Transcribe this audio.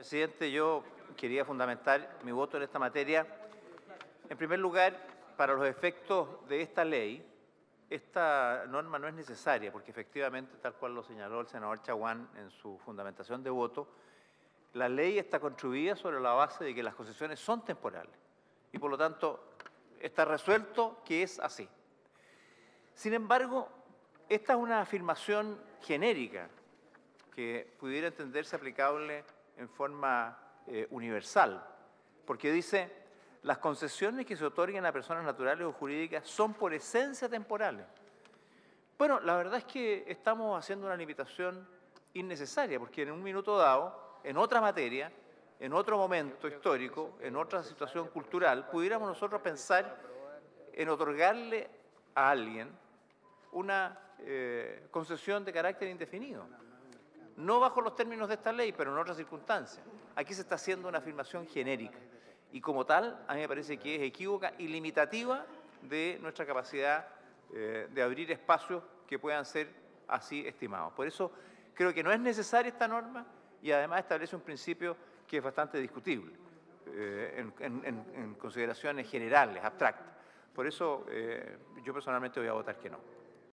Presidente, yo quería fundamentar mi voto en esta materia. En primer lugar, para los efectos de esta ley, esta norma no es necesaria, porque efectivamente, tal cual lo señaló el senador Chaguán en su fundamentación de voto, la ley está construida sobre la base de que las concesiones son temporales y, por lo tanto, está resuelto que es así. Sin embargo, esta es una afirmación genérica que pudiera entenderse aplicable en forma universal, porque dice: las concesiones que se otorguen a personas naturales o jurídicas son por esencia temporales. Bueno, la verdad es que estamos haciendo una limitación innecesaria, porque en un minuto dado, en otra materia, en otro momento histórico, en otra situación cultural, pudiéramos nosotros pensar en otorgarle a alguien una concesión de carácter indefinido. No bajo los términos de esta ley, pero en otras circunstancias. Aquí se está haciendo una afirmación genérica y, como tal, a mí me parece que es equívoca y limitativa de nuestra capacidad de abrir espacios que puedan ser así estimados. Por eso creo que no es necesaria esta norma y además establece un principio que es bastante discutible en consideraciones generales, abstractas. Por eso yo personalmente voy a votar que no.